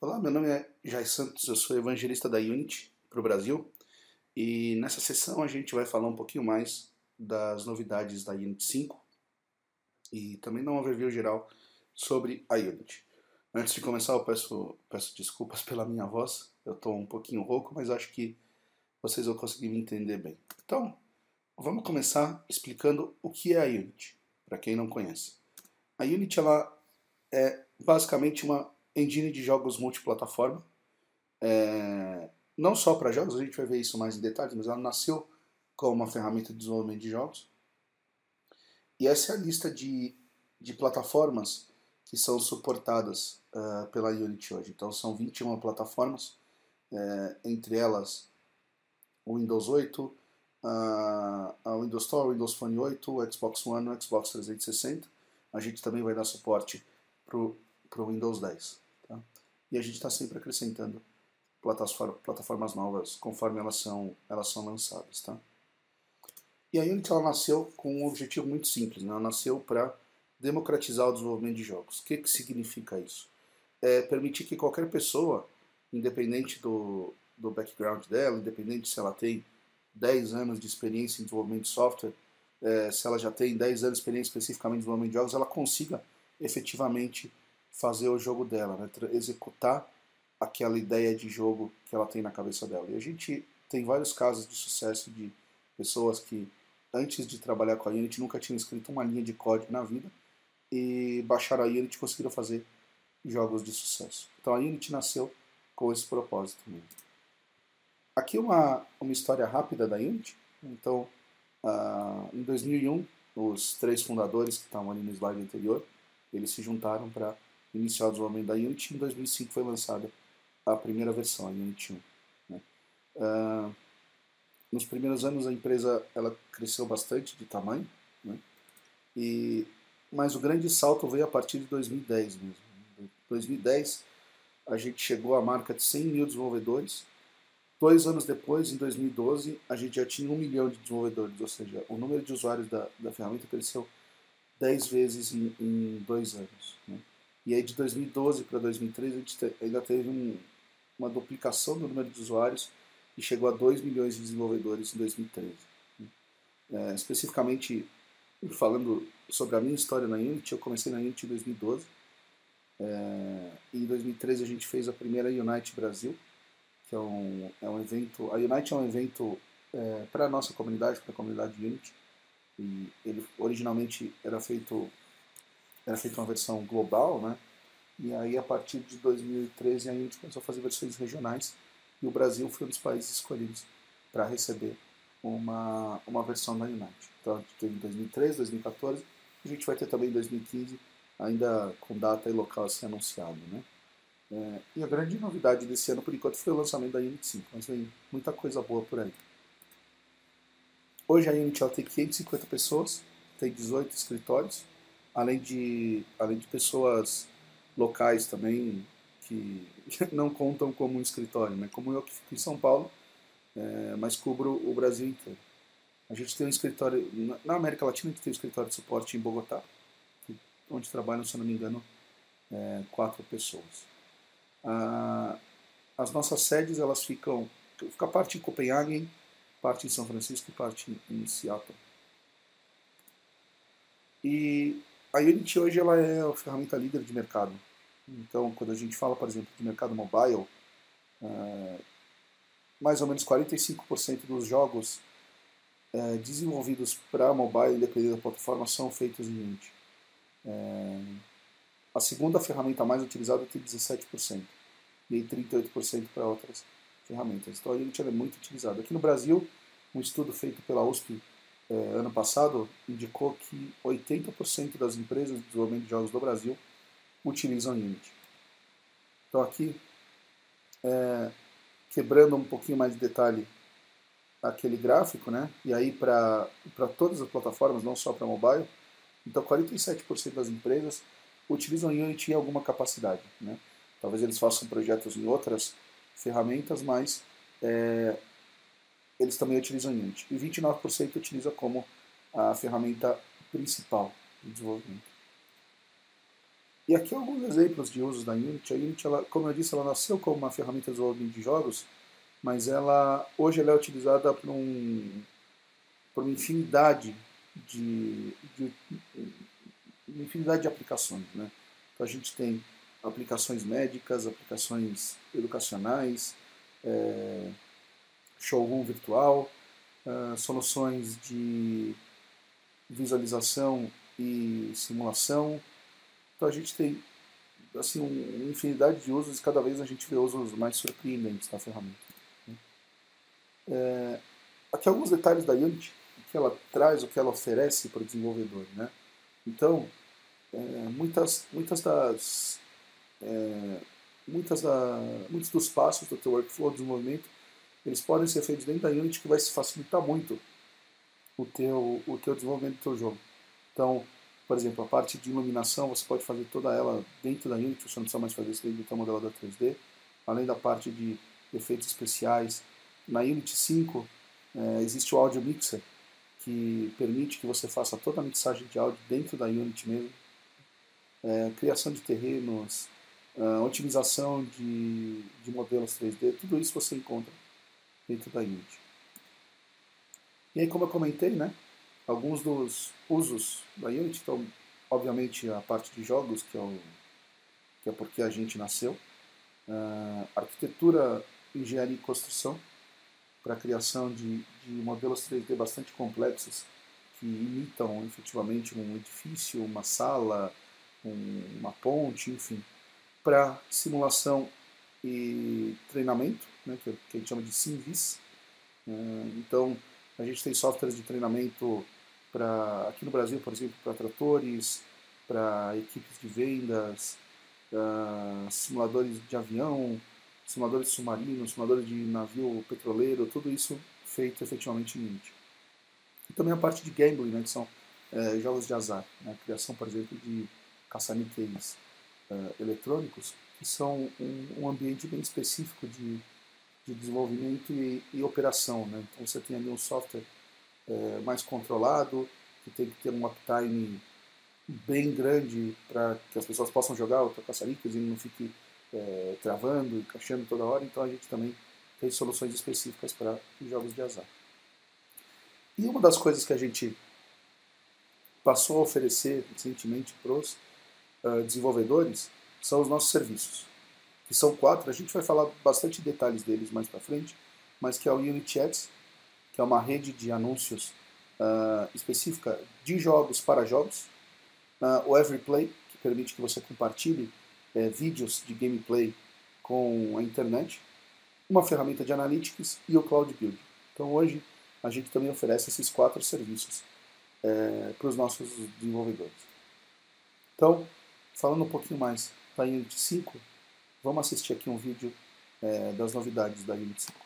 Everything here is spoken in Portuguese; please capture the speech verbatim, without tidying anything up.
Olá, meu nome é Jair Santos, eu sou evangelista da Unity para o Brasil e nessa sessão a gente vai falar um pouquinho mais das novidades da Unity cinco e também dar uma overview geral sobre a Unity. Antes de começar, eu peço, peço desculpas pela minha voz, eu estou um pouquinho rouco, mas acho que vocês vão conseguir me entender bem. Então, vamos começar explicando o que é a Unity, para quem não conhece. A Unity ela é basicamente uma engine de jogos multiplataforma. É, não só para jogos, a gente vai ver isso mais em detalhes, mas ela nasceu como uma ferramenta de desenvolvimento de jogos. E essa é a lista de, de plataformas que são suportadas uh, pela Unity hoje. Então são vinte e uma plataformas, é, entre elas o Windows oito, a, a Windows Store, o Windows Phone oito, o Xbox One, o Xbox trezentos e sessenta. A gente também vai dar suporte para o Windows dez. Tá? E a gente está sempre acrescentando plataformas novas conforme elas são, elas são lançadas. Tá? E a Unity ela nasceu com um objetivo muito simples, né? Ela nasceu para democratizar o desenvolvimento de jogos. O que, que significa isso? É permitir que qualquer pessoa, independente do, do background dela, independente se ela tem dez anos de experiência em desenvolvimento de software, é, se ela já tem dez anos de experiência especificamente em desenvolvimento de jogos, ela consiga efetivamente fazer o jogo dela, né? Executar aquela ideia de jogo que ela tem na cabeça dela. E a gente tem vários casos de sucesso de pessoas que, antes de trabalhar com a Unity, nunca tinham escrito uma linha de código na vida e baixaram a Unity e conseguiram fazer jogos de sucesso. Então a Unity nasceu com esse propósito mesmo. Aqui uma, uma história rápida da Unity. Então, uh, em dois mil e um, os três fundadores que estavam ali no slide anterior, eles se juntaram para iniciar o desenvolvimento da Unity. Em dois mil e cinco foi lançada a primeira versão, a Unity um. Né? Uh, nos primeiros anos a empresa ela cresceu bastante de tamanho, né? e, mas o grande salto veio a partir de dois mil e dez mesmo. Em dois mil e dez a gente chegou à marca de cem mil desenvolvedores. Dois anos depois, em dois mil e doze, a gente já tinha um milhão de desenvolvedores, ou seja, o número de usuários da, da ferramenta cresceu dez vezes em, em dois anos. Né? E aí de dois mil e doze para dois mil e treze a gente te, ainda teve um, uma duplicação do número de usuários e chegou a dois milhões de desenvolvedores em dois mil e treze. Né? É, especificamente, falando sobre a minha história na Unity, eu comecei na Unity em dois mil e doze. É, em dois mil e treze a gente fez a primeira Unite Brasil, que é um, é um evento... A Unite é um evento é, para a nossa comunidade, para a comunidade Unity. E ele originalmente era feito, era feito uma versão global, né? E aí a partir de dois mil e treze a Unity começou a fazer versões regionais e o Brasil foi um dos países escolhidos para receber uma, uma versão da Unite. Então a gente teve em dois mil e treze, dois mil e quatorze, a gente vai ter também em dois mil e quinze, ainda com data e local a ser anunciado, né? É, e a grande novidade desse ano, por enquanto, foi o lançamento da Unity cinco, mas vem muita coisa boa por aí. Hoje a Unity ela tem quinhentas e cinquenta pessoas, tem dezoito escritórios, além de, além de pessoas locais também que não contam como um escritório, né? Como eu que fico em São Paulo, é, mas cubro o Brasil inteiro. A gente tem um escritório, na América Latina a gente tem um escritório de suporte em Bogotá, onde trabalham, se não me engano, é, quatro pessoas. Ah, as nossas sedes elas ficam, fica parte em Copenhague, parte em São Francisco e parte em Seattle. E a Unity hoje ela é a ferramenta líder de mercado. Então, quando a gente fala, por exemplo, de mercado mobile, é, mais ou menos quarenta e cinco por cento dos jogos é, desenvolvidos para mobile, independente da plataforma, são feitos em Unity. É, a segunda ferramenta mais utilizada tem dezessete por cento. E trinta e oito por cento para outras ferramentas. Então a Unity é muito utilizada. Aqui no Brasil, um estudo feito pela U S P eh, ano passado indicou que oitenta por cento das empresas de desenvolvimento de jogos do Brasil utilizam Unity. Então aqui, é, quebrando um pouquinho mais de detalhe aquele gráfico, né? E aí para todas as plataformas, não só para mobile, então quarenta e sete por cento das empresas utilizam Unity em alguma capacidade, né? Talvez eles façam projetos em outras ferramentas, mas é, eles também utilizam Unity. E vinte e nove por cento utiliza como a ferramenta principal de desenvolvimento. E aqui alguns exemplos de usos da Unity. A Unity, ela, como eu disse, ela nasceu como uma ferramenta de desenvolvimento de jogos, mas ela hoje ela é utilizada por, um, por uma infinidade de, de, uma infinidade de aplicações, né? Então a gente tem aplicações médicas, aplicações educacionais, é, showroom virtual, uh, soluções de visualização e simulação. Então a gente tem assim, uma infinidade de usos e cada vez a gente vê usos mais surpreendentes da ferramenta. É, aqui alguns detalhes da Unity, o que ela traz, o que ela oferece para o desenvolvedor, né? Então, é, muitas, muitas das, é, muitas da, muitos dos passos do teu workflow de desenvolvimento, eles podem ser feitos dentro da Unity, que vai facilitar muito o teu, o teu desenvolvimento do teu jogo. Então, por exemplo, a parte de iluminação, você pode fazer toda ela dentro da Unity, você não precisa mais fazer isso dentro do teu modelador três D. Além da parte de efeitos especiais, na Unity cinco é, existe o Audio Mixer, que permite que você faça toda a mixagem de áudio dentro da Unity mesmo. É, criação de terrenos, uh, otimização de, de modelos três D, tudo isso você encontra dentro da Unity. E aí, como eu comentei, né, alguns dos usos da Unity, então, obviamente, a parte de jogos, que é, o, que é porque a gente nasceu, uh, arquitetura, engenharia e construção, para a criação de, de modelos três D bastante complexos, que imitam efetivamente um edifício, uma sala, um, uma ponte, enfim, para simulação e treinamento, né, que, que a gente chama de SimVis. Uh, então, a gente tem softwares de treinamento para, aqui no Brasil, por exemplo, para tratores, para equipes de vendas, uh, simuladores de avião, simuladores submarinos, simuladores de navio petroleiro, tudo isso feito efetivamente em Unity. E também a parte de gambling, né, que são é, jogos de azar, né, a criação, por exemplo, de caça-níqueis uh, eletrônicos, que são um, um ambiente bem específico de de desenvolvimento e, e operação, né? Então você tem ali um software é, mais controlado, que tem que ter um uptime bem grande para que as pessoas possam jogar o caça-níqueis e não fique é, travando e crashando toda hora. Então a gente também tem soluções específicas para jogos de azar. E uma das coisas que a gente passou a oferecer recentemente para os uh, desenvolvedores são os nossos serviços, que são quatro. A gente vai falar bastante detalhes deles mais para frente, mas que é o Unity Ads, que é uma rede de anúncios uh, específica de jogos para jogos, uh, o EveryPlay, que permite que você compartilhe uh, vídeos de gameplay com a internet, uma ferramenta de analytics e o Cloud Build. Então hoje a gente também oferece esses quatro serviços uh, para os nossos desenvolvedores. Então, falando um pouquinho mais da Unity cinco, vamos assistir aqui um vídeo é, das novidades da Unity cinco.